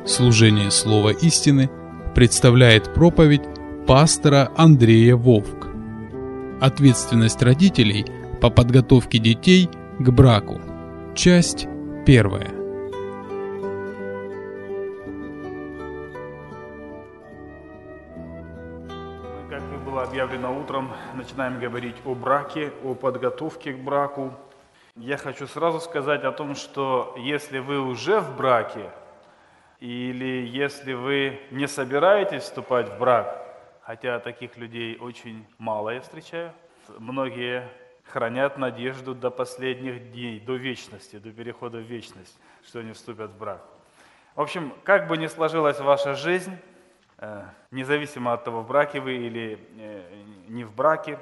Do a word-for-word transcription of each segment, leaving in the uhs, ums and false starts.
Служение Слова Истины представляет проповедь пастора Андрея Вовк. Ответственность родителей по подготовке детей к браку. Часть первая. Как и было объявлено утром, начинаем говорить о браке, о подготовке к браку. Я хочу сразу сказать о том, что если вы уже в браке, или если вы не собираетесь вступать в брак, хотя таких людей очень мало я встречаю, многие хранят надежду до последних дней, до вечности, до перехода в вечность, что они вступят в брак. В общем, как бы ни сложилась ваша жизнь, независимо от того, в браке вы или не в браке,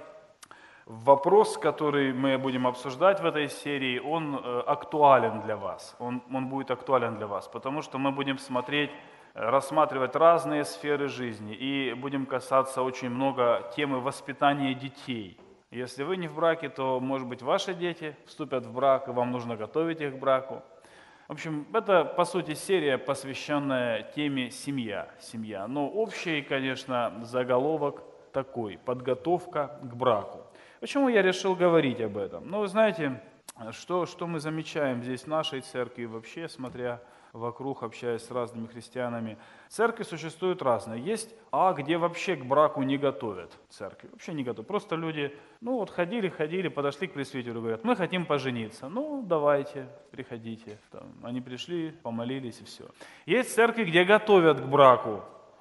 вопрос, который мы будем обсуждать в этой серии, он актуален для вас. Он, он будет актуален для вас, потому что мы будем смотреть, рассматривать разные сферы жизни и будем касаться очень много темы воспитания детей. Если вы не в браке, то, может быть, ваши дети вступят в брак, и вам нужно готовить их к браку. В общем, это, по сути, серия, посвященная теме «Семья». Семья. Но общий, конечно, заголовок такой – подготовка к браку. Почему я решил говорить об этом? Ну, вы знаете, что, что мы замечаем здесь в нашей церкви, вообще, смотря вокруг, общаясь с разными христианами. Церкви существуют разные. Есть, а где вообще к браку не готовят церкви. Вообще не готовят. Просто люди, ну вот ходили, ходили, подошли к пресвитеру, говорят, мы хотим пожениться. Ну, давайте, приходите. Там, они пришли, помолились и все. Есть церкви, где готовят к браку,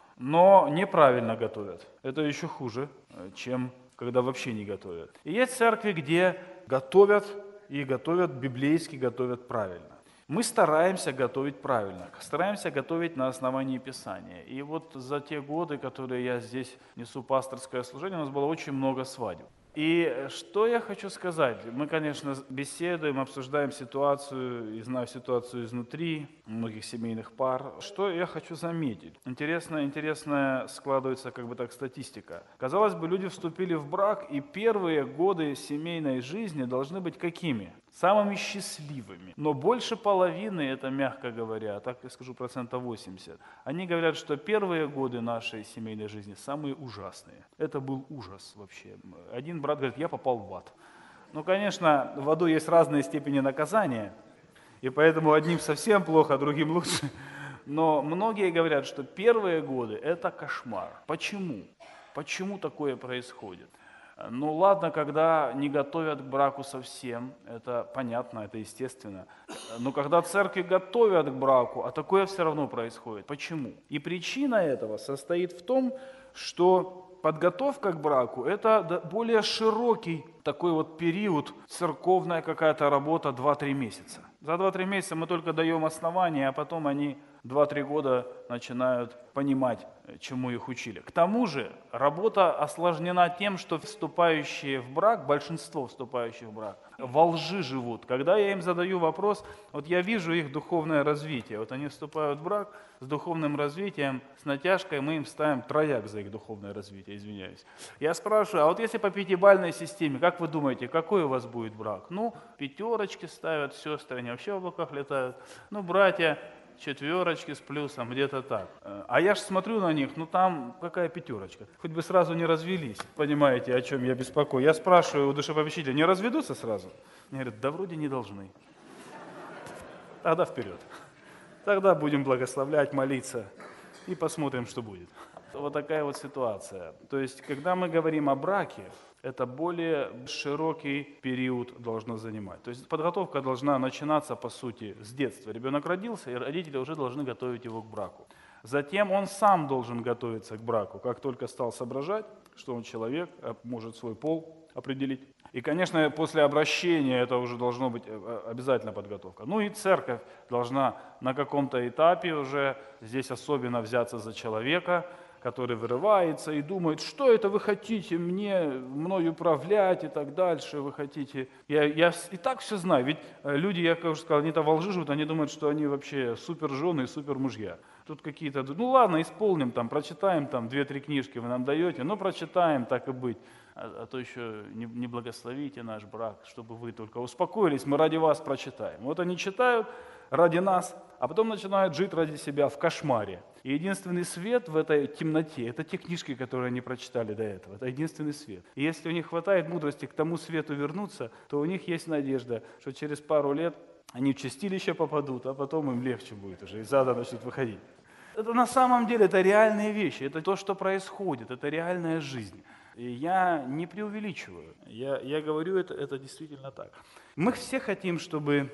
но неправильно готовят. Это еще хуже, чем когда вообще не готовят. И есть церкви, где готовят и готовят библейски, готовят правильно. Мы стараемся готовить правильно, стараемся готовить на основании Писания. И вот за те годы, которые я здесь несу пасторское служение, у нас было очень много свадеб. И что я хочу сказать? Мы, конечно, беседуем, обсуждаем ситуацию, и знаю ситуацию изнутри многих семейных пар. Что я хочу заметить? Интересно, интересная складывается как бы так статистика. Казалось бы, люди вступили в брак, и первые годы семейной жизни должны быть какими? Самыми счастливыми. Но больше половины, это мягко говоря, так я скажу, процентов восемьдесят, они говорят, что первые годы нашей семейной жизни самые ужасные. Это был ужас вообще. Один брат говорит, я попал в ад. Ну, конечно, в аду есть разные степени наказания, и поэтому одним совсем плохо, другим лучше. Но многие говорят, что первые годы – это кошмар. Почему? Почему такое происходит? Ну ладно, когда не готовят к браку совсем, это понятно, это естественно. Но когда церкви готовят к браку, а такое все равно происходит. Почему? И причина этого состоит в том, что подготовка к браку – это более широкий такой вот период, церковная какая-то работа два-три месяца. За два-три месяца мы только даем основания, а потом они два-три года начинают понимать, чему их учили. К тому же работа осложнена тем, что вступающие в брак, большинство вступающих в брак, во лжи живут. Когда я им задаю вопрос, вот я вижу их духовное развитие. Вот они вступают в брак с духовным развитием, с натяжкой, мы им ставим трояк за их духовное развитие, извиняюсь. Я спрашиваю, а вот если по пятибалльной системе, как вы думаете, какой у вас будет брак? Ну, пятерочки ставят, сестры, они вообще в облаках летают. Ну, братья, четверочки с плюсом, где-то так. А я же смотрю на них, ну там какая пятерочка? Хоть бы сразу не развелись. Понимаете, о чем я беспокою? Я спрашиваю у душепопечителя, не разведутся сразу? Мне говорят, да вроде не должны. Тогда вперед. Тогда будем благословлять, молиться и посмотрим, что будет. Вот такая вот ситуация. То есть, когда мы говорим о браке, это более широкий период должно занимать. То есть подготовка должна начинаться, по сути, с детства. Ребенок родился, и родители уже должны готовить его к браку. Затем он сам должен готовиться к браку, как только стал соображать, что он человек, может свой пол определить. И, конечно, после обращения это уже должно быть обязательно подготовка. Ну и церковь должна на каком-то этапе уже здесь особенно взяться за человека, который вырывается и думает, что это вы хотите мне, мной управлять и так дальше, вы хотите. Я, я и так все знаю, ведь люди, я как уже сказал, они-то во лжи живут, они думают, что они вообще супер жены и супер мужья. Тут какие-то, ну ладно, исполним, там, прочитаем, там, две-три книжки вы нам даете, ну прочитаем, так и быть. А, а то еще не, не благословите наш брак, чтобы вы только успокоились, мы ради вас прочитаем. Вот они читают, ради нас, а потом начинают жить ради себя в кошмаре. И единственный свет в этой темноте – это те книжки, которые они прочитали до этого. Это единственный свет. И если у них хватает мудрости к тому свету вернуться, то у них есть надежда, что через пару лет они в чистилище попадут, а потом им легче будет уже, из ада начнут выходить. Это на самом деле это реальные вещи, это то, что происходит, это реальная жизнь. И я не преувеличиваю, я, я говорю, это, это действительно так. Мы все хотим, чтобы,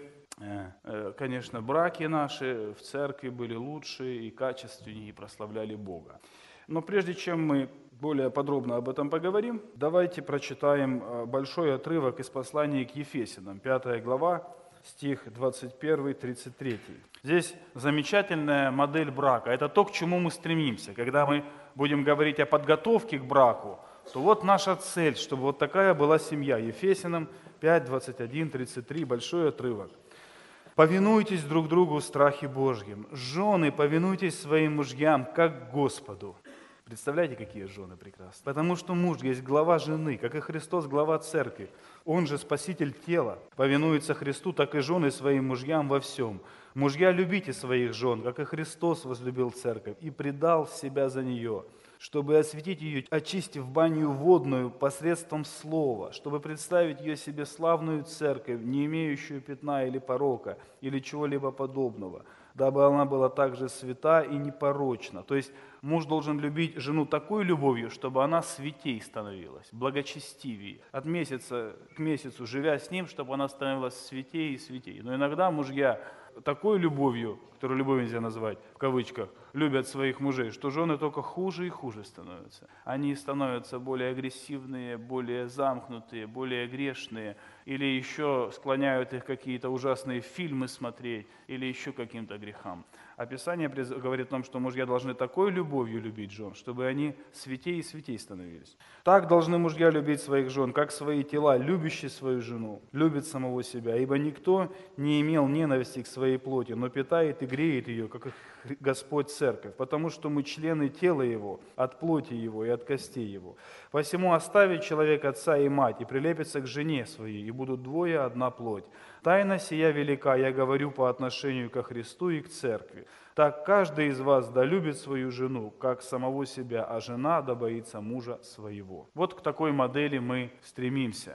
конечно, браки наши в церкви были лучше и качественнее, и прославляли Бога. Но прежде чем мы более подробно об этом поговорим, давайте прочитаем большой отрывок из послания к Ефесянам, пятая глава, стих двадцать первый тридцать третий. Здесь замечательная модель брака. Это то, к чему мы стремимся. Когда мы будем говорить о подготовке к браку, то вот наша цель, чтобы вот такая была семья. Ефесянам пять, двадцать один, тридцать три, большой отрывок. «Повинуйтесь друг другу в страхе Божьем. Жены, повинуйтесь своим мужьям, как Господу». Представляете, какие жены прекрасные? Потому что муж есть глава жены, как и Христос глава церкви. Он же спаситель тела. Повинуется Христу, так и жены своим мужьям во всем. Мужья, любите своих жен, как и Христос возлюбил церковь и предал себя за нее, чтобы осветить ее, очистив баню водную посредством слова, чтобы представить ее себе славную церковь, не имеющую пятна или порока, или чего-либо подобного, дабы она была также свята и непорочна. То есть муж должен любить жену такой любовью, чтобы она святей становилась, благочестивее. От месяца к месяцу, живя с ним, чтобы она становилась святей и святей. Но иногда мужья такой любовью, которую любовью нельзя назвать, в кавычках, любят своих мужей, что жены только хуже и хуже становятся. Они становятся более агрессивные, более замкнутые, более грешные, или еще склоняют их какие-то ужасные фильмы смотреть, или еще каким-то грехам. А Писание говорит о том, что мужья должны такой любовью любить жен, чтобы они святей и святей становились. Так должны мужья любить своих жен, как свои тела, любящий свою жену, любит самого себя. Ибо никто не имел ненависти к своей плоти, но питает и греет ее, как и Господь церковь, потому что мы члены тела Его, от плоти Его и от костей Его. Посему оставит человек отца и мать, и прилепится к жене своей, и будут двое одна плоть. Тайна сия велика, я говорю по отношению ко Христу и к церкви. Так каждый из вас да любит свою жену, как самого себя, а жена да боится мужа своего». Вот к такой модели мы стремимся.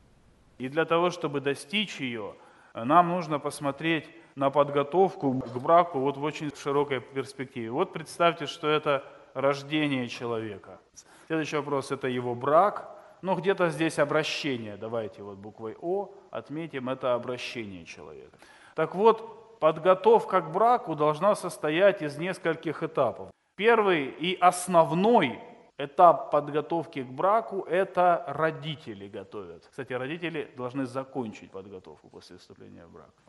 И для того, чтобы достичь ее, нам нужно посмотреть на подготовку к браку вот в очень широкой перспективе. Вот представьте, что это рождение человека. Следующий вопрос – это его брак. Но где-то здесь обращение. Давайте вот буквой О отметим это обращение человека. Так вот, подготовка к браку должна состоять из нескольких этапов. Первый и основной этап подготовки к браку – это родители готовят. Кстати, родители должны закончить подготовку после вступления в брак.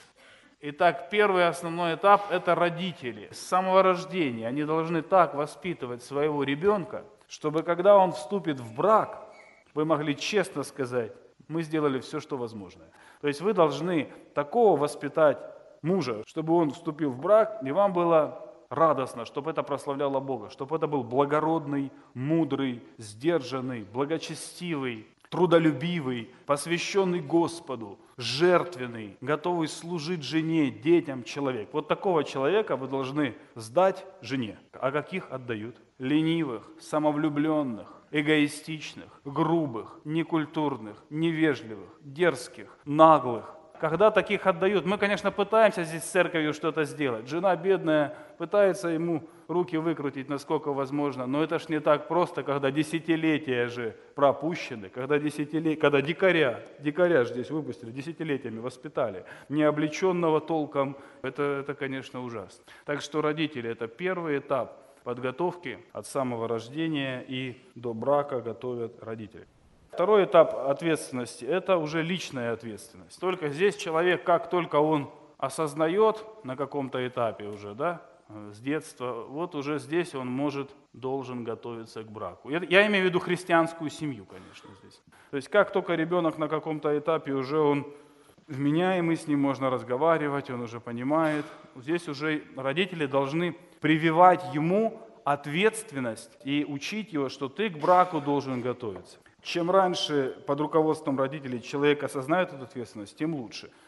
Итак, первый основной этап – это родители. С самого рождения они должны так воспитывать своего ребенка, чтобы когда он вступит в брак, вы могли честно сказать: мы сделали все, что возможно. То есть вы должны такого воспитать мужа, чтобы он вступил в брак, и вам было радостно, чтобы это прославляло Бога, чтобы это был благородный, мудрый, сдержанный, благочестивый, трудолюбивый, посвященный Господу, жертвенный, готовый служить жене, детям человек. Вот такого человека вы должны сдать жене. А каких отдают? Ленивых, самовлюбленных, эгоистичных, грубых, некультурных, невежливых, дерзких, наглых. Когда таких отдают, мы, конечно, пытаемся здесь с церковью что-то сделать. Жена бедная пытается ему руки выкрутить, насколько возможно, но это ж не так просто, когда десятилетия же пропущены, когда, десятилет... когда дикаря, дикаря же здесь выпустили, десятилетиями воспитали, не облеченного толком, это, это, конечно, ужасно. Так что родители – это первый этап подготовки от самого рождения и до брака готовят родители. Второй этап ответственности – это уже личная ответственность. Только здесь человек, как только он осознает на каком-то этапе уже, да, с детства, вот уже здесь он может, должен готовиться к браку. Я имею в виду христианскую семью, конечно, здесь. То есть как только ребенок на каком-то этапе уже он вменяемый, с ним можно разговаривать, он уже понимает. Здесь уже родители должны прививать ему ответственность и учить его, что ты к браку должен готовиться. Чем раньше под руководством родителей человек осознает эту ответственность, тем лучше.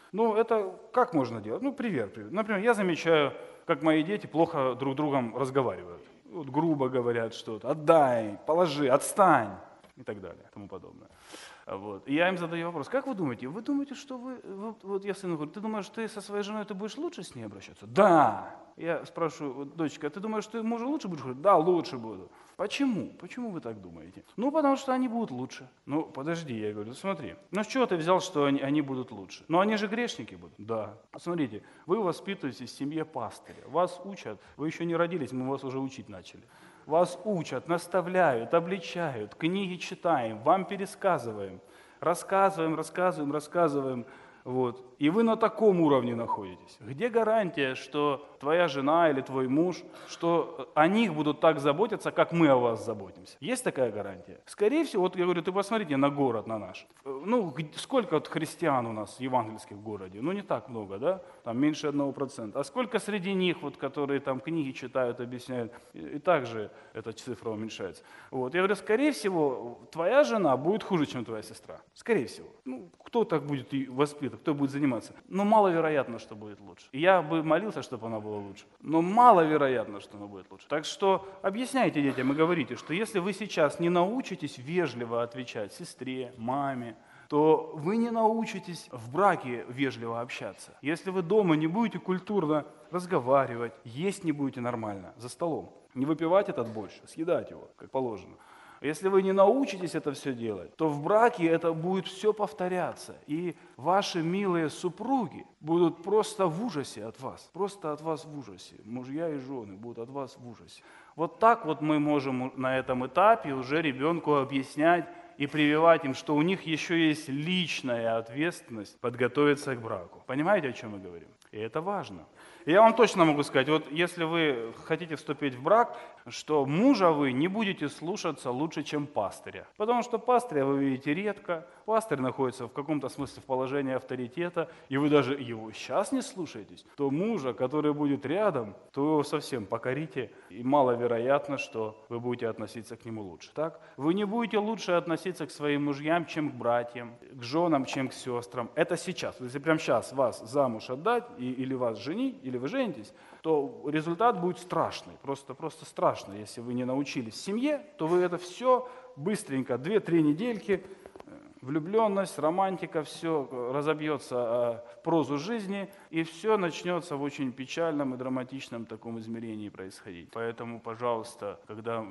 Ну, это как можно делать? Ну, пример, пример. Например, я замечаю, как мои дети плохо друг с другом разговаривают. Вот грубо говорят что-то, отдай, положи, отстань и так далее, и тому подобное. Вот. И я им задаю вопрос, как вы думаете? Вы думаете, что вы, вы вот я сыну говорю, ты думаешь, ты со своей женой ты будешь лучше с ней обращаться? Да. Я спрашиваю, вот, дочка, а ты думаешь, что ты мужу лучше будешь? Говорит, да, лучше буду. Почему? Почему вы так думаете? Ну, потому что они будут лучше. Ну, подожди, я говорю, смотри. Ну, с чего ты взял, что они, они будут лучше? Ну, они же грешники будут. Да. Смотрите, вы воспитываетесь в семье пастыря. Вас учат, вы еще не родились, мы вас уже учить начали. Вас учат, наставляют, обличают, книги читаем, вам пересказываем, рассказываем, рассказываем, рассказываем. Вот. И вы на таком уровне находитесь. Где гарантия, что твоя жена или твой муж, что о них будут так заботиться, как мы о вас заботимся? Есть такая гарантия? Скорее всего, вот я говорю, ты посмотрите на город, на наш. Ну, сколько вот христиан у нас евангельских в городе? Ну, не так много, да? Там меньше одного процента. А сколько среди них, вот, которые там книги читают, объясняют, и, и также эта цифра уменьшается. Вот. Я говорю, скорее всего, твоя жена будет хуже, чем твоя сестра. Скорее всего. Ну, кто так будет воспитывать, кто будет заниматься? Но маловероятно, что будет лучше. И я бы молился, чтобы она была лучше. Но маловероятно, что она будет лучше. Так что объясняйте детям и говорите, что если вы сейчас не научитесь вежливо отвечать сестре, маме, то вы не научитесь в браке вежливо общаться. Если вы дома не будете культурно разговаривать, есть не будете нормально за столом, не выпивать этот больше, съедать его, как положено. Если вы не научитесь это все делать, то в браке это будет все повторяться. И ваши милые супруги будут просто в ужасе от вас. Просто от вас в ужасе. Мужья и жены будут от вас в ужасе. Вот так вот мы можем на этом этапе уже ребенку объяснять и прививать им, что у них еще есть личная ответственность подготовиться к браку. Понимаете, о чем мы говорим? И это важно. И я вам точно могу сказать, вот если вы хотите вступить в брак, что мужа вы не будете слушаться лучше, чем пастыря. Потому что пастыря вы видите редко, пастырь находится в каком-то смысле в положении авторитета, и вы даже его сейчас не слушаетесь, то мужа, который будет рядом, то вы его совсем покорите, и маловероятно, что вы будете относиться к нему лучше. Так? Вы не будете лучше относиться к своим мужьям, чем к братьям, к женам, чем к сестрам. Это сейчас. Если прямо сейчас вас замуж отдать, и, или вас женить, или вы женитесь, то результат будет страшный, просто, просто страшный. Если вы не научились в семье, то вы это все быстренько, две-три недельки, влюбленность, романтика, все разобьется о прозу жизни, и все начнется в очень печальном и драматичном таком измерении происходить. Поэтому, пожалуйста, когда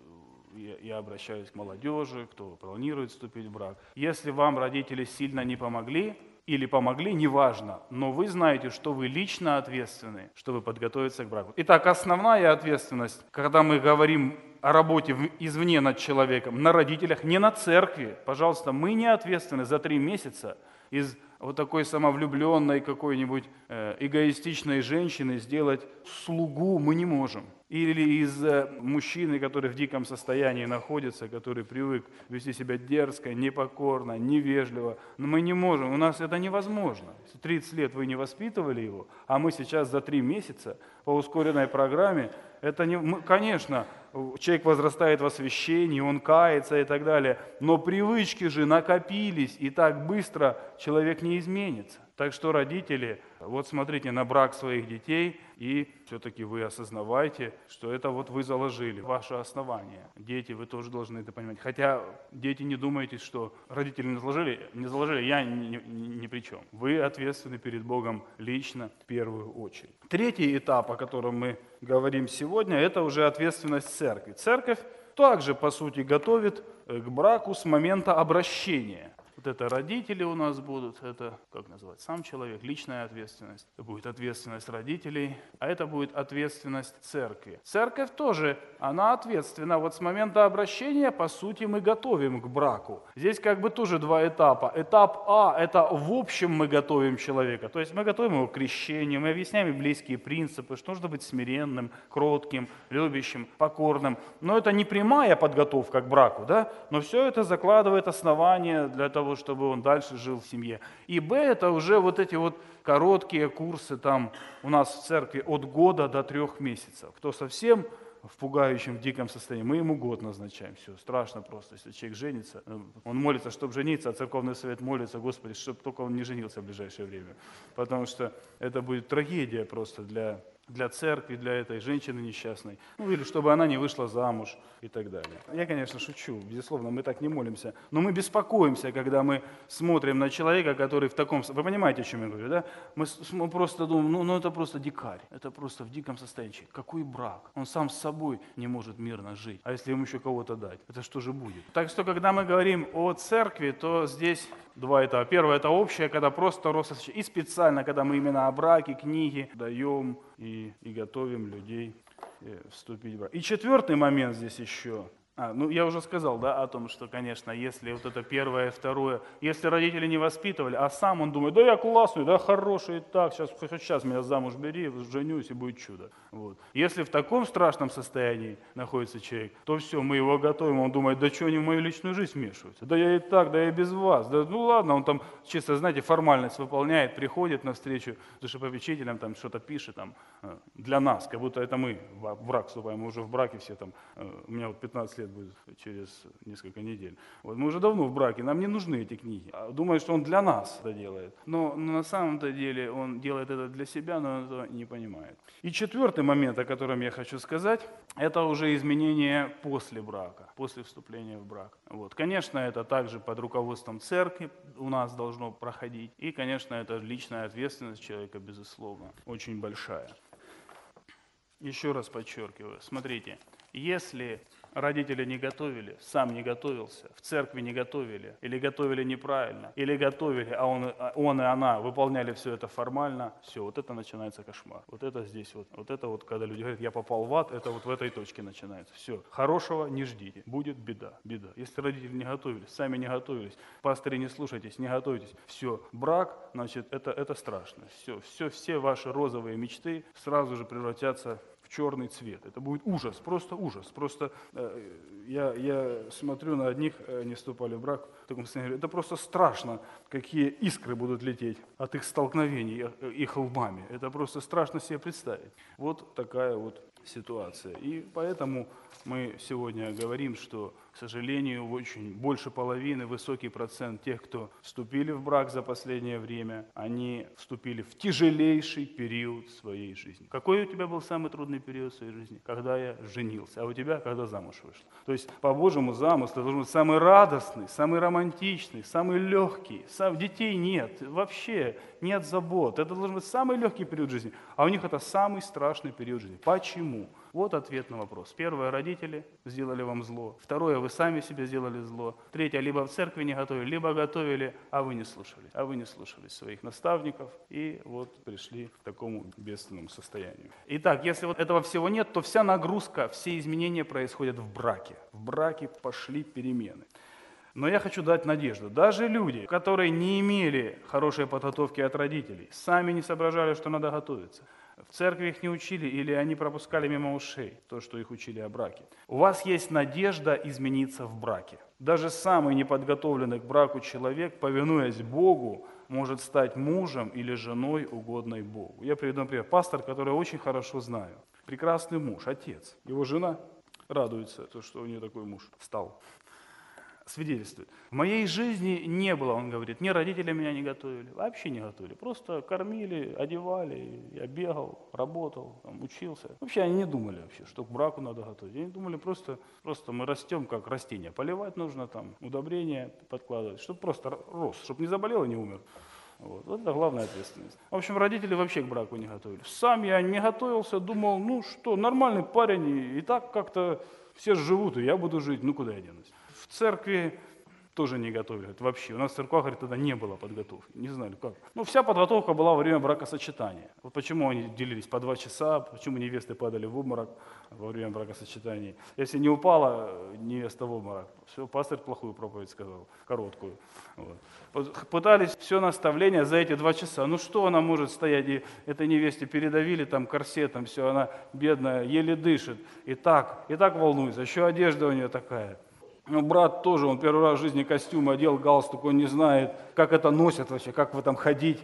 я обращаюсь к молодежи, кто планирует вступить в брак, если вам родители сильно не помогли, или помогли, неважно, но вы знаете, что вы лично ответственны, чтобы подготовиться к браку. Итак, основная ответственность, когда мы говорим о работе извне над человеком, на родителях, не на церкви. Пожалуйста, мы не ответственны за три месяца из вот такой самовлюбленной какой-нибудь э, эгоистичной женщины сделать слугу мы не можем. Или из э, мужчины, который в диком состоянии находится, который привык вести себя дерзко, непокорно, невежливо. Но мы не можем, у нас это невозможно. тридцать лет вы не воспитывали его, а мы сейчас за три месяца по ускоренной программе, это не, мы, конечно, человек возрастает в освящении, он кается и так далее, но привычки же накопились, и так быстро человек не изменится. Так что, родители, вот смотрите на брак своих детей, и все-таки вы осознавайте, что это вот вы заложили, ваше основание. Дети, вы тоже должны это понимать. Хотя дети, не думайте, что родители не заложили, не заложили, я ни, ни, ни при чем. Вы ответственны перед Богом лично в первую очередь. Третий этап, о котором мы говорим сегодня, это уже ответственность церкви. Церковь также, по сути, готовит к браку с момента обращения. Вот это родители у нас будут, это, как назвать, сам человек, личная ответственность. Это будет ответственность родителей, а это будет ответственность церкви. Церковь тоже, она ответственна. Вот с момента обращения, по сути, мы готовим к браку. Здесь как бы тоже два этапа. Этап А – это в общем мы готовим человека. То есть мы готовим его к крещению, мы объясняем библейские принципы, что нужно быть смиренным, кротким, любящим, покорным. Но это не прямая подготовка к браку, да? Но все это закладывает основания для того, чтобы он дальше жил в семье. И Б – это уже вот эти вот короткие курсы там у нас в церкви от года до трех месяцев. Кто совсем в пугающем, в диком состоянии, мы ему год назначаем. Все, страшно просто, если человек женится. Он молится, чтобы жениться, а церковный совет молится, Господи, чтобы только он не женился в ближайшее время. Потому что это будет трагедия просто для... для церкви, для этой женщины несчастной, ну или чтобы она не вышла замуж и так далее. Я, конечно, шучу, безусловно, мы так не молимся, но мы беспокоимся, когда мы смотрим на человека, который в таком... Вы понимаете, о чем я говорю, да? Мы, мы просто думаем, ну, ну это просто дикарь, это просто в диком состоянии. Какой брак? Он сам с собой не может мирно жить, а если ему еще кого-то дать, это что же будет? Так что, когда мы говорим о церкви, то здесь два этапа. Первое – это общее, когда просто рост, и специально, когда мы именно о браке, книги даем и, и готовим людей вступить в брак. И четвертый момент здесь еще. А, ну я уже сказал, да, о том, что, конечно, если вот это первое, второе, если родители не воспитывали, а сам он думает, да я классный, да хороший, так, сейчас, хоть сейчас меня замуж бери, женюсь и будет чудо. Вот. Если в таком страшном состоянии находится человек, то все, мы его готовим, он думает, да что они в мою личную жизнь вмешиваются, да я и так, да я без вас, да ну ладно, он там чисто, знаете, формальность выполняет, приходит навстречу душепопечителям, там что-то пишет там для нас, как будто это мы в брак вступаем, мы уже в браке все там, у меня вот пятнадцать лет будет через несколько недель. Вот мы уже давно в браке, нам не нужны эти книги. Думает, что он для нас это делает. Но, но на самом-то деле он делает это для себя, но он этого не понимает. И четвертый момент, о котором я хочу сказать, это уже изменение после брака, после вступления в брак. Вот. Конечно, это также под руководством церкви у нас должно проходить. И, конечно, это личная ответственность человека, безусловно, очень большая. Еще раз подчеркиваю, смотрите, если родители не готовили, сам не готовился, в церкви не готовили, или готовили неправильно, или готовили, а он, он и она выполняли все это формально, все, вот это начинается кошмар. Вот это здесь вот, вот это вот, когда люди говорят, я попал в ад, это вот в этой точке начинается. Все, хорошего не ждите, будет беда, беда. Если родители не готовились, сами не готовились, пастыри не слушайтесь, не готовитесь, все, брак, значит, это, это страшно. Все, все, все ваши розовые мечты сразу же превратятся в черный цвет. Это будет ужас, просто ужас. Просто э, я, я смотрю на одних, они вступали в брак в таком состоянии, это просто страшно, какие искры будут лететь от их столкновений, их лбами. Это просто страшно себе представить. Вот такая вот ситуация. И поэтому мы сегодня говорим, что, к сожалению, очень больше половины, высокий процент тех, кто вступили в брак за последнее время, они вступили в тяжелейший период своей жизни. Какой у тебя был самый трудный период в своей жизни? Когда я женился, а у тебя, когда замуж вышла. То есть по Божьему замыслу это должен быть самый радостный, самый романтичный, самый легкий. Сам, детей нет, вообще нет забот. Это должен быть самый легкий период жизни. А у них это самый страшный период жизни. Почему? Вот ответ на вопрос. Первое, родители сделали вам зло. Второе, вы сами себе сделали зло. Третье, либо в церкви не готовили, либо готовили, а вы не слушались. А вы не слушались своих наставников и вот пришли к такому бедственному состоянию. Итак, если вот этого всего нет, то вся нагрузка, все изменения происходят в браке. В браке пошли перемены. Но я хочу дать надежду. Даже люди, которые не имели хорошей подготовки от родителей, сами не соображали, что надо готовиться. В церкви их не учили или они пропускали мимо ушей то, что их учили о браке. У вас есть надежда измениться в браке. Даже самый неподготовленный к браку человек, повинуясь Богу, может стать мужем или женой, угодной Богу. Я приведу, например, пастор, который я очень хорошо знаю. Прекрасный муж, отец. Его жена радуется, то, что у нее такой муж стал. Свидетельствует. В моей жизни не было, он говорит, ни родители меня не готовили, вообще не готовили. Просто кормили, одевали, я бегал, работал, там, учился. Вообще они не думали вообще, что к браку надо готовить. Они думали просто, просто мы растем как растение. Поливать нужно, там, удобрения подкладывать, чтобы просто рос, чтобы не заболел и не умер. Вот. Вот это главная ответственность. В общем, родители вообще к браку не готовили. Сам я не готовился, думал, ну что, нормальный парень, и так как-то все живут, и я буду жить, ну куда я денусь. В церкви тоже не готовили, вообще. У нас в церквах, говорит, тогда не было подготовки, не знали как. Ну, вся подготовка была во время бракосочетания. Вот почему они делились по два часа, почему невесты падали в обморок во время бракосочетания. Если не упала невеста в обморок, все, пастырь плохую проповедь сказал, короткую. Вот. Пытались все наставление за эти два часа. Ну что она может стоять, и этой невесте передавили там корсетом, все, она бедная, еле дышит. И так, и так волнуется, еще одежда у нее такая. Ну, брат тоже, он первый раз в жизни костюм одел, галстук, он не знает, как это носят вообще, как в этом ходить.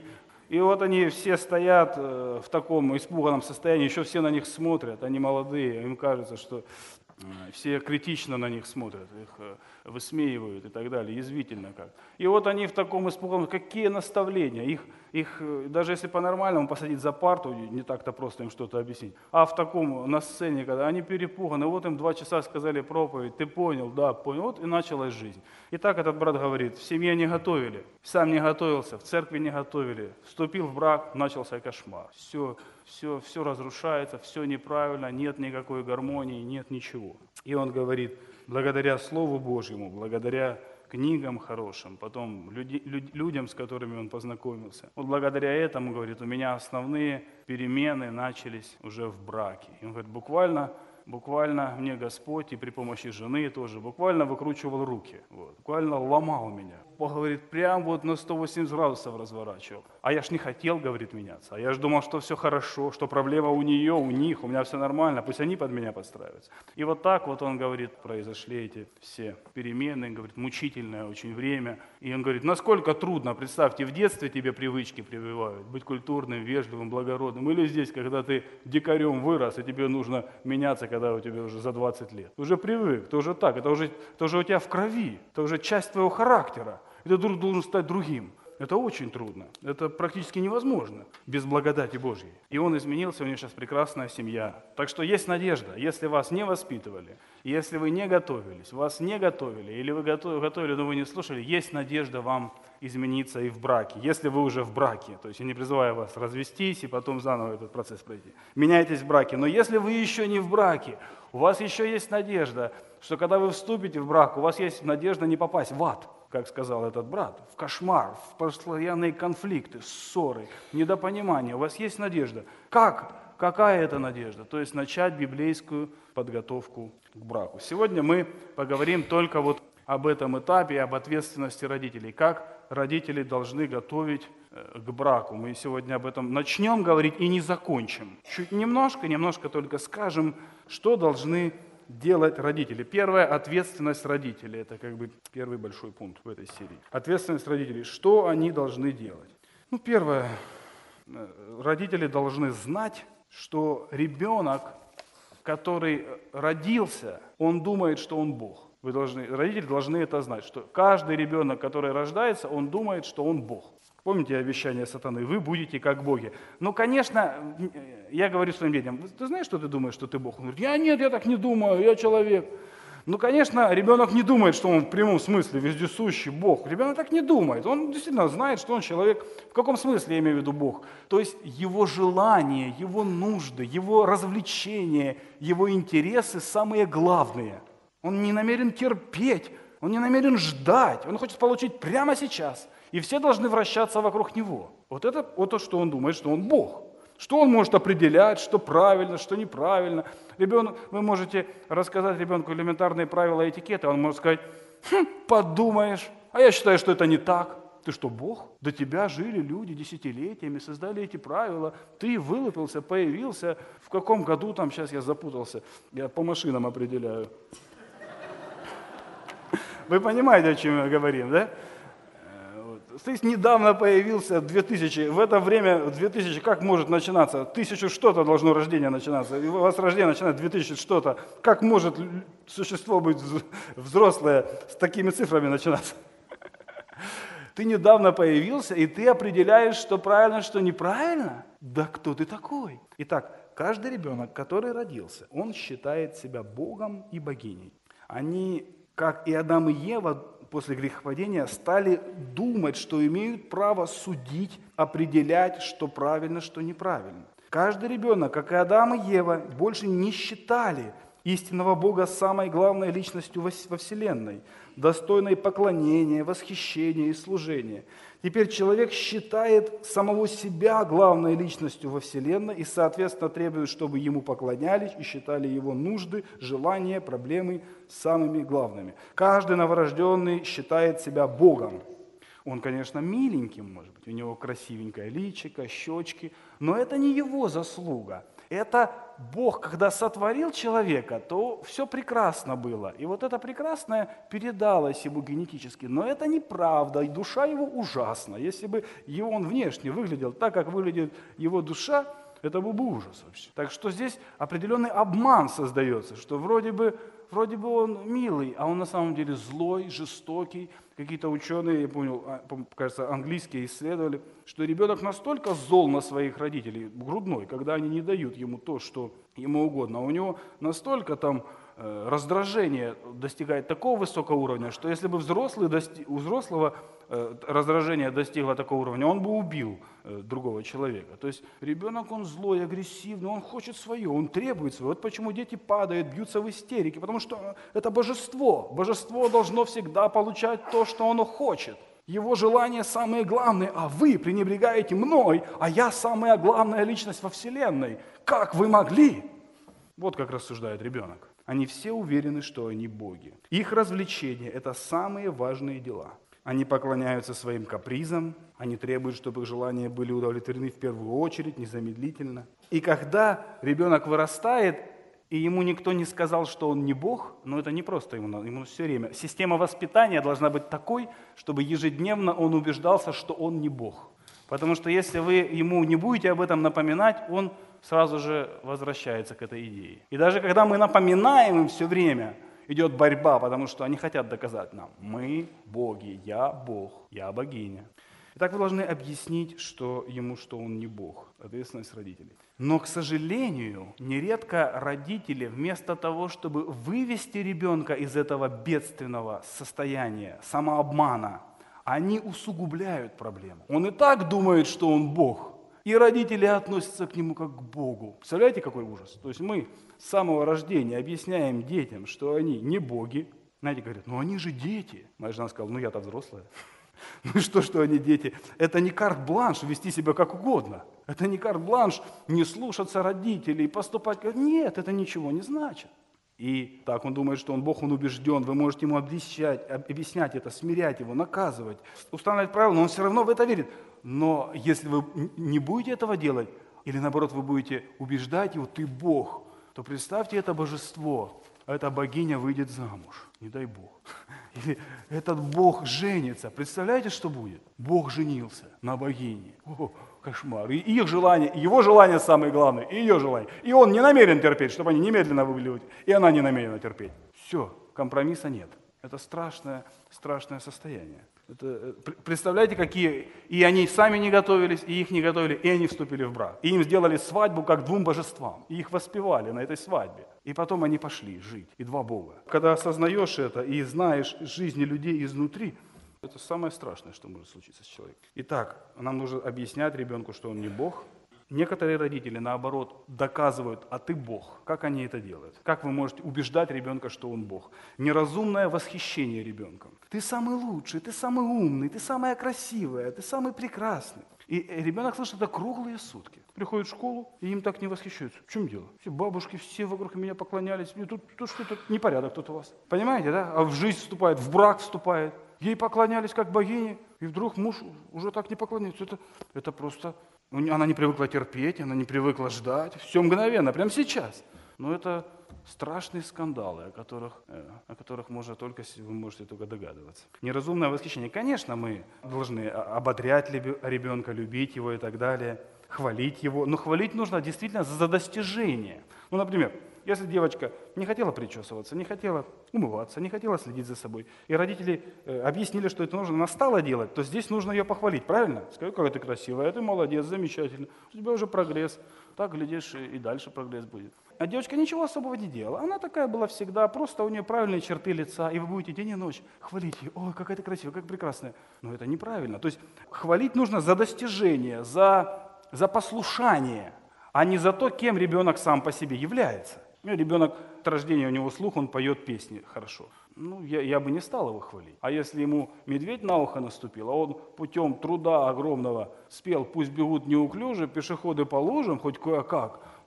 И вот они все стоят э, в таком испуганном состоянии, еще все на них смотрят, они молодые, им кажется, что э, все критично на них смотрят, их э, высмеивают и так далее, язвительно как. И вот они в таком испуганном, какие наставления, их, их э, даже если по-нормальному посадить за парту, не так-то просто им что-то объяснить, а в таком, на сцене, когда они перепуганы, вот им два часа сказали проповедь, ты понял, да, понял, вот и началась жизнь. И так этот брат говорит, в семье не готовили, сам не готовился, в церкви не готовили, вступил в брак, начался кошмар. Все, все, все разрушается, все неправильно, нет никакой гармонии, нет ничего. И он говорит, благодаря Слову Божьему, благодаря книгам хорошим, потом люди, люд, людям, с которыми он познакомился. Вот благодаря этому, говорит, у меня основные перемены начались уже в браке. И он говорит, буквально... Буквально мне Господь и при помощи жены тоже буквально выкручивал руки, вот, буквально ломал меня. Бог говорит, прям вот на сто восемьдесят градусов разворачивал. А я ж не хотел, говорит, меняться. А я ж думал, что все хорошо, что проблема у нее, у них, у меня все нормально, пусть они под меня подстраиваются. И вот так вот он говорит, произошли эти все перемены, говорит, мучительное очень время. И он говорит, насколько трудно, представьте, в детстве тебе привычки прививают, быть культурным, вежливым, благородным. Или здесь, когда ты дикарем вырос, и тебе нужно меняться, когда у тебя уже за двадцать лет. Ты уже привык, ты уже так, это уже, это уже у тебя в крови, это уже часть твоего характера. И ты вдруг должен стать другим. Это очень трудно, это практически невозможно без благодати Божьей. И он изменился, у него сейчас прекрасная семья. Так что есть надежда, если вас не воспитывали, если вы не готовились, вас не готовили, или вы готовили, но вы не слушали, есть надежда вам измениться и в браке, если вы уже в браке. То есть я не призываю вас развестись и потом заново этот процесс пройти. Меняйтесь в браке. Но если вы еще не в браке, у вас еще есть надежда, что когда вы вступите в брак, у вас есть надежда не попасть в ад, как сказал этот брат, в кошмар, в постоянные конфликты, ссоры, недопонимания. У вас есть надежда. Как? Какая это надежда? То есть начать библейскую подготовку к браку. Сегодня мы поговорим только вот об этом этапе, об ответственности родителей. Как родители должны готовить к браку. Мы сегодня об этом начнем говорить и не закончим. Чуть немножко, немножко только скажем, что должны делать родители. Первое – ответственность родителей. Это как бы первый большой пункт в этой серии. Ответственность родителей. Что они должны делать? Ну, первое. Родители должны знать, что ребенок, который родился, он думает, что он Бог. Вы должны, родители должны это знать, что каждый ребенок, который рождается, он думает, что он Бог. Помните обещание сатаны? Вы будете как боги. Ну, конечно, я говорю своим детям, ты знаешь, что ты думаешь, что ты Бог? Он говорит, я нет, я так не думаю, я человек. Ну, конечно, ребенок не думает, что он в прямом смысле вездесущий Бог. Ребенок так не думает. Он действительно знает, что он человек. В каком смысле я имею в виду Бог? То есть его желания, его нужды, его развлечения, его интересы самые главные. Он не намерен терпеть, он не намерен ждать, он хочет получить прямо сейчас. И все должны вращаться вокруг него. Вот это вот то, что он думает, что он Бог. Что он может определять, что правильно, что неправильно. Ребенок, вы можете рассказать ребенку элементарные правила этикета, он может сказать, хм, подумаешь, а я считаю, что это не так. Ты что, Бог? До тебя жили люди десятилетиями, создали эти правила. Ты вылупился, появился. В каком году там, сейчас я запутался, я по машинам определяю. Вы понимаете, о чем я говорим, да? Ты недавно появился, две тысячи, в это время, две тысячи, как может начинаться? Тысячу что-то должно рождение начинаться. И у вас рождение начинает две тысячи что-то. Как может существо быть взрослое с такими цифрами начинаться? Ты недавно появился, и ты определяешь, что правильно, что неправильно? Да кто ты такой? Итак, каждый ребенок, который родился, он считает себя Богом и богиней. Они, как и Адам и Ева, после грехопадения стали думать, что имеют право судить, определять, что правильно, что неправильно. Каждый ребенок, как и Адам и Ева, больше не считали истинного Бога самой главной личностью во Вселенной, достойной поклонения, восхищения и служения. Теперь человек считает самого себя главной личностью во Вселенной и, соответственно, требует, чтобы ему поклонялись и считали его нужды, желания, проблемы самыми главными. Каждый новорожденный считает себя Богом. Он, конечно, миленьким, может быть, у него красивенькое личико, щечки, но это не его заслуга. Это Бог, когда сотворил человека, то все прекрасно было. И вот это прекрасное передалось ему генетически. Но это неправда, и душа его ужасна. Если бы его он внешне выглядел так, как выглядит его душа, это был бы ужас вообще. Так что здесь определенный обман создается, что вроде бы, вроде бы он милый, а он на самом деле злой, жестокий. Какие-то ученые, я понял, кажется, английские исследовали, что ребенок настолько зол на своих родителей, грудной, когда они не дают ему то, что ему угодно, а у него настолько там э, раздражение достигает такого высокого уровня, что если бы взрослый дости... у взрослого э, раздражение достигло такого уровня, он бы убил э, другого человека. То есть ребенок, он злой, агрессивный, он хочет свое, он требует свое. Вот почему дети падают, бьются в истерике, потому что это божество. Божество должно всегда получать то, что оно хочет. Его желания самые главные, а вы пренебрегаете мной, а я самая главная личность во Вселенной. Как вы могли? Вот как рассуждает ребенок. Они все уверены, что они боги. Их развлечения – это самые важные дела. Они поклоняются своим капризам, они требуют, чтобы их желания были удовлетворены в первую очередь, незамедлительно. И когда ребенок вырастает, и ему никто не сказал, что он не Бог, но это не просто ему надо, ему все время. Система воспитания должна быть такой, чтобы ежедневно он убеждался, что он не Бог. Потому что если вы ему не будете об этом напоминать, он сразу же возвращается к этой идее. И даже когда мы напоминаем им все время, идет борьба, потому что они хотят доказать нам: мы боги, я Бог, я богиня. Итак, вы должны объяснить, что ему, что он не Бог. Ответственность родителей. Но, к сожалению, нередко родители вместо того, чтобы вывести ребенка из этого бедственного состояния, самообмана, они усугубляют проблему. Он и так думает, что он Бог, и родители относятся к нему как к Богу. Представляете, какой ужас? То есть мы с самого рождения объясняем детям, что они не боги. Знаете, говорят: ну они же дети. Моя жена сказала: ну я-то взрослая. Ну что, что они дети? Это не карт-бланш вести себя как угодно. Это не карт-бланш не слушаться родителей, поступать как... Нет, это ничего не значит. И так он думает, что он Бог, он убежден. Вы можете ему объяснять, объяснять это, смирять его, наказывать, устанавливать правила, но он все равно в это верит. Но если вы не будете этого делать, или наоборот вы будете убеждать его: ты Бог, то представьте, это божество, а эта богиня выйдет замуж, не дай Бог. Или этот Бог женится. Представляете, что будет? Бог женился на богине. О, кошмар. И их желание, его желание самое главное, и ее желание. И он не намерен терпеть, чтобы они немедленно вывели, и она не намерена терпеть. Все, компромисса нет. Это страшное, страшное состояние. Это, представляете, какие... И они сами не готовились, и их не готовили, и они вступили в брак. И им сделали свадьбу как двум божествам. И их воспевали на этой свадьбе. И потом они пошли жить. И два Бога. Когда осознаешь это и знаешь жизни людей изнутри, это самое страшное, что может случиться с человеком. Итак, нам нужно объяснять ребенку, что он не Бог. Некоторые родители, наоборот, доказывают: а ты Бог. Как они это делают? Как вы можете убеждать ребенка, что он Бог? Неразумное восхищение ребенком. Ты самый лучший, ты самый умный, ты самая красивая, ты самый прекрасный. И ребенок слышит это круглые сутки. Приходит в школу, и им так не восхищаются. В чем дело? Все бабушки, все вокруг меня поклонялись. И тут, тут что-то непорядок тут у вас. Понимаете, да? А в жизнь вступает, в брак вступает. Ей поклонялись как богине, и вдруг муж уже так не поклоняется. Это, это просто... Она не привыкла терпеть, она не привыкла ждать. Все мгновенно, прямо сейчас. Но это страшные скандалы, о которых, о которых можно только, вы можете только догадываться. Неразумное восхищение. Конечно, мы должны ободрять ребенка, любить его и так далее, хвалить его. Но хвалить нужно действительно за достижение. Ну, например, если девочка не хотела причесываться, не хотела умываться, не хотела следить за собой, и родители э, объяснили, что это нужно, она стала делать, то здесь нужно ее похвалить, правильно? Сказать: какая ты красивая, ты молодец, замечательно, у тебя уже прогресс. Так, глядишь, и дальше прогресс будет. А девочка ничего особого не делала, она такая была всегда, просто у нее правильные черты лица, и вы будете день и ночь хвалить ее: ой, какая ты красивая, как прекрасная. Но это неправильно. То есть хвалить нужно за достижение, за, за послушание, а не за то, кем ребенок сам по себе является. Ребенок от рождения, у него слух, он поет песни хорошо. Ну, я, я бы не стал его хвалить. А если ему медведь на ухо наступил, а он путем труда огромного спел: пусть бегут неуклюже, пешеходы по лужам, хоть кое-как,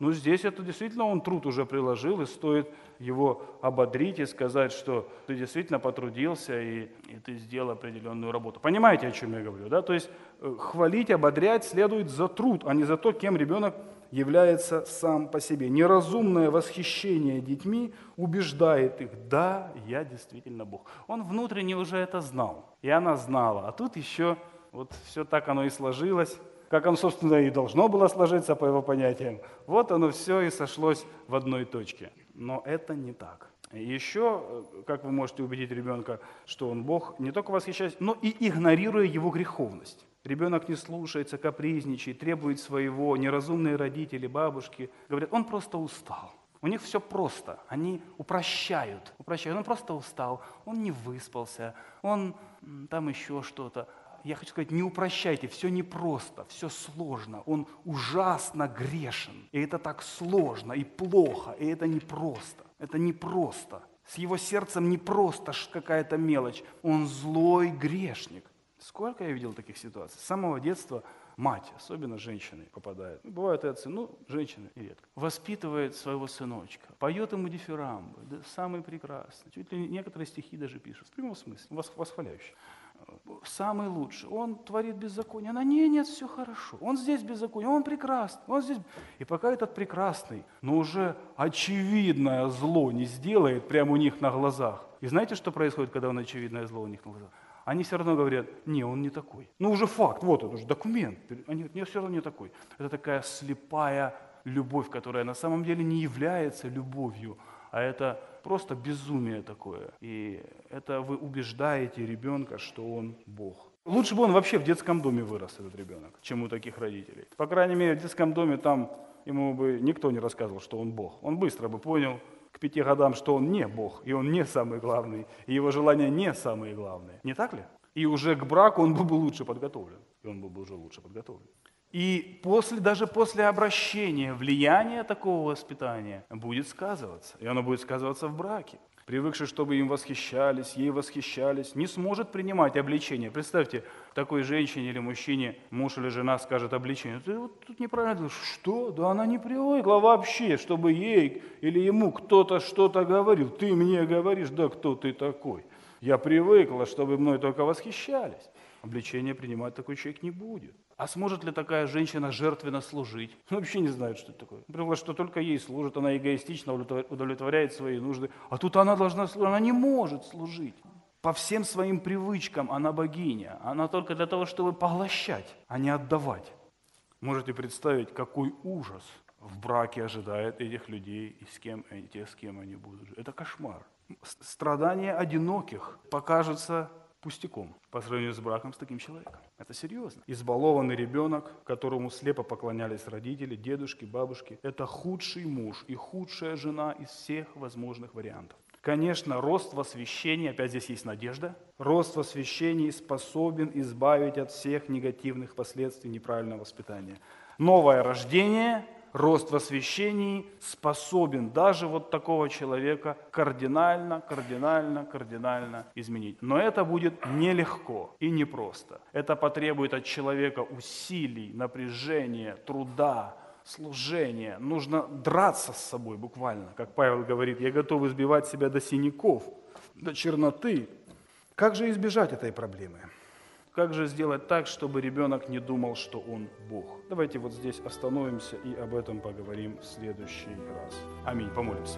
Ну, здесь это действительно он труд уже приложил, и стоит его ободрить и сказать, что ты действительно потрудился, и, и ты сделал определенную работу. Понимаете, о чем я говорю, да? То есть хвалить, ободрять следует за труд, а не за то, кем ребенок является сам по себе. Неразумное восхищение детьми убеждает их: да, я действительно Бог. Он внутренне уже это знал, и она знала. А тут еще вот все так оно и сложилось, как оно, собственно, и должно было сложиться по его понятиям. Вот оно все и сошлось в одной точке. Но это не так. Еще, как вы можете убедить ребенка, что он Бог, не только восхищаясь, но и игнорируя его греховность. Ребенок не слушается, капризничает, требует своего, неразумные родители, бабушки. Говорят, он просто устал. У них все просто, они упрощают, упрощают. Он просто устал, он не выспался, он там еще что-то. Я хочу сказать, не упрощайте, все непросто, все сложно. Он ужасно грешен, и это так сложно и плохо, и это непросто. Это непросто. С его сердцем не просто какая-то мелочь. Он злой грешник. Сколько я видел таких ситуаций? С самого детства мать, особенно женщины, попадает. Бывают и отцы, ну, женщины редко. Воспитывает своего сыночка, поет ему дифирамбы, да, самый прекрасный. Чуть ли некоторые стихи даже пишут, в прямом смысле, восхваляющие. Самый лучший. Он творит беззаконие. Она, нет, нет, все хорошо. Он здесь беззаконие, он прекрасный. Он здесь... И пока этот прекрасный, но уже очевидное зло не сделает прямо у них на глазах. И знаете, что происходит, когда он очевидное зло у них на глазах? Они все равно говорят, не, он не такой. Ну уже факт, вот это уже документ. Они говорят, нет, все равно не такой. Это такая слепая любовь, которая на самом деле не является любовью, а это просто безумие такое. И это вы убеждаете ребенка, что он Бог. Лучше бы он вообще в детском доме вырос, этот ребенок, чем у таких родителей. По крайней мере, в детском доме там ему бы никто не рассказывал, что он Бог. Он быстро бы понял к пяти годам, что он не Бог, и он не самый главный, и его желания не самые главные. Не так ли? И уже к браку он был бы лучше подготовлен. И он был бы уже лучше подготовлен. И после, даже после обращения влияние такого воспитания будет сказываться. И оно будет сказываться в браке. Привыкший, чтобы им восхищались, ей восхищались, не сможет принимать обличение. Представьте, такой женщине или мужчине муж или жена скажет обличение. Ты вот тут неправильно говоришь. Что? Да она не привыкла вообще, чтобы ей или ему кто-то что-то говорил. Ты мне говоришь, да кто ты такой? Я привыкла, чтобы мной только восхищались. Обличение принимать такой человек не будет. А сможет ли такая женщина жертвенно служить? Он вообще не знает, что это такое. Привыкла, что только ей служит, она эгоистично удовлетворяет свои нужды. А тут она должна служить, она не может служить. По всем своим привычкам она богиня. Она только для того, чтобы поглощать, а не отдавать. Можете представить, какой ужас в браке ожидает этих людей и с кем, и тех, с кем они будут жить. Это кошмар. Страдания одиноких покажутся пустяком по сравнению с браком с таким человеком. Это серьезно. Избалованный ребенок, которому слепо поклонялись родители, дедушки, бабушки, это худший муж и худшая жена из всех возможных вариантов. Конечно, рост в освящении, опять здесь есть надежда, рост в освящении способен избавить от всех негативных последствий неправильного воспитания. Новое рождение, рост в освящении способен даже вот такого человека кардинально, кардинально, кардинально изменить. Но это будет нелегко и непросто. Это потребует от человека усилий, напряжения, труда, служения. Нужно драться с собой буквально. Как Павел говорит, я готов избивать себя до синяков, до черноты. Как же избежать этой проблемы? Как же сделать так, чтобы ребенок не думал, что он Бог? Давайте вот здесь остановимся и об этом поговорим в следующий раз. Аминь. Помолимся.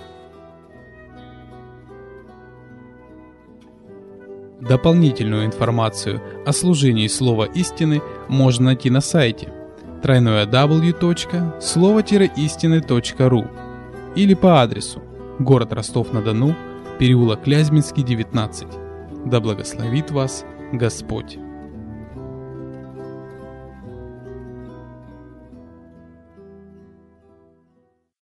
Дополнительную информацию о служении Слова Истины можно найти на сайте дабл ю дабл ю дабл ю точка слово истины точка ру или по адресу город Ростов-на-Дону, переулок Клязьминский, девятнадцать. Да благословит вас Господь.